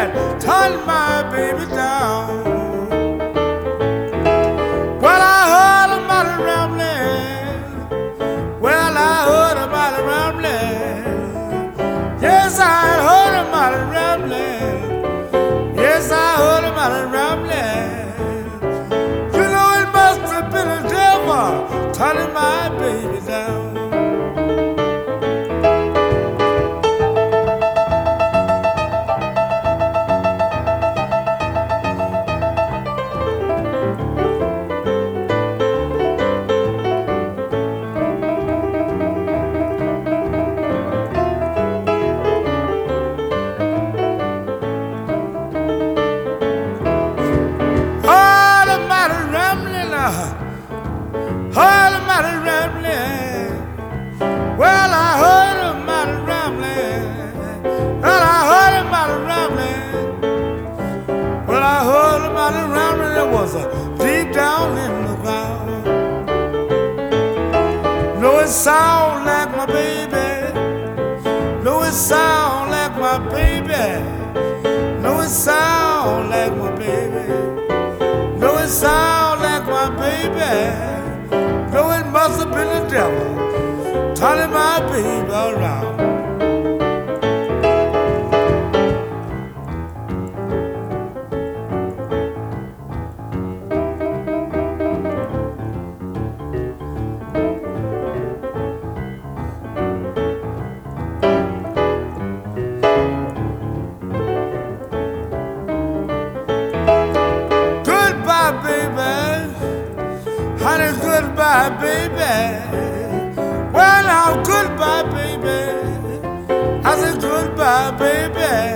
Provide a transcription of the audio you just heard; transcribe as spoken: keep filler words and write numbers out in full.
and turn my baby down. Well, I heard about it rambling. Well, I heard about it rambling. Yes, I heard about it rambling. Yes, I heard about it rambling. You know it must have been a devil turning my baby down. Heard about it rambling. Well, I heard about it rambling. Well, I heard about it rambling. Well, I heard about it rambling. It was uh, deep down in the ground. No, it sound like my baby. No, it sound like my baby. No, it sound like my baby. No, it sound like my baby. No, it must have been the devil turning my baby around. Goodbye, baby. Honey, goodbye, baby. Well, now, goodbye, baby. I said goodbye, baby.